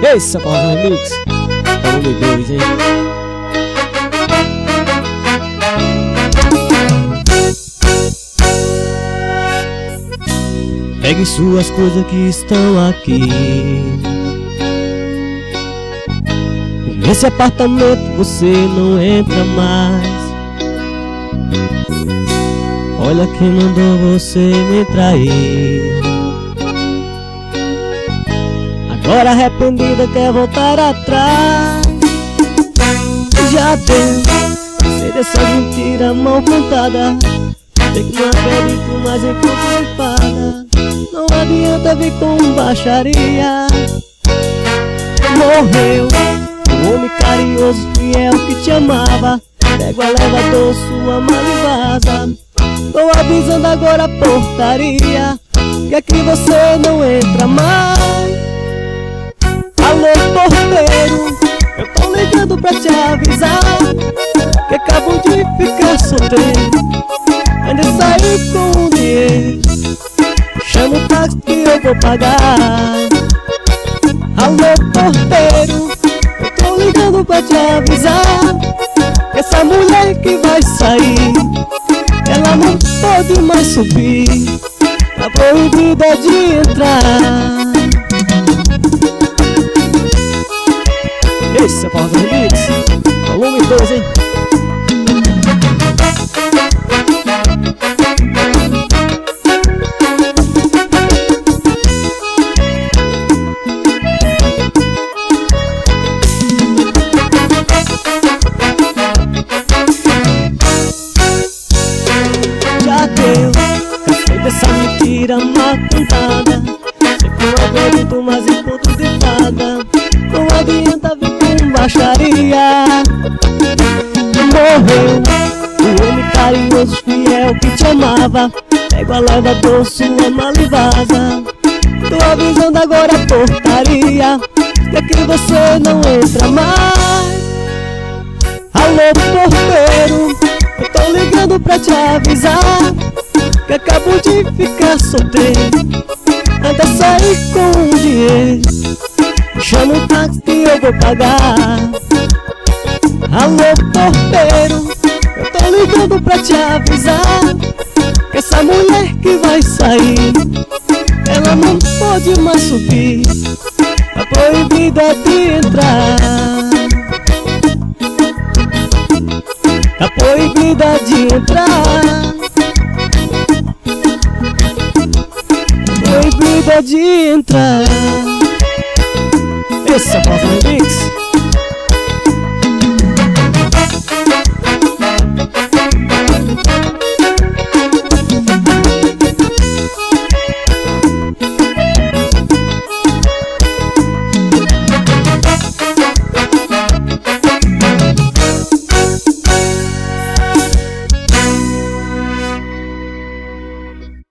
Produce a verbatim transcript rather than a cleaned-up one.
Esse é o Paulo Remix. Volume dois, hein? Pegue suas coisas que estão aqui. Nesse apartamento você não entra mais. Olha quem mandou você me trair. Agora arrependida quer voltar atrás. Já deu, sei dessa mentira mal contada. Sei que não acredito mais em conto de fada. Não adianta vir com baixaria. Morreu o homem carinhoso, fiel que te amava. Pega o elevador, sua mala e vaza. Tô avisando agora a portaria, que aqui você não entra mais. Alô porteiro, eu tô ligando pra te avisar que acabo de ficar solteiro. Ainda saí com o dinheiro. Chama o táxi que eu vou pagar. Alô porteiro, eu tô ligando pra te avisar que essa mulher que vai sair, ela não pode mais subir, tá proibida de entrar. Esse é o Paulo Remix, volume dois, hein? Já deu, cansei dessa mentira mal contada. Sei que não acredito mais em conto de fada. Não adianta vir com baixaria. Morreu o homem carinhoso, fiel que te amava. Pega o elevador, sua mala e vaza. Tô avisando agora a portaria, que aqui você não entra mais. Alô porteiro, eu tô ligando pra te avisar que acabo de ficar solteiro. Ainda saí com o dinheiro. Chama o táxi que eu vou pagar. Alô porteiro, eu tô ligando pra te avisar que essa mulher que vai sair, ela não pode mais subir, tá proibida de entrar. Tá proibida de entrar. Tá proibida de entrar. Esse é o Paulo Remix.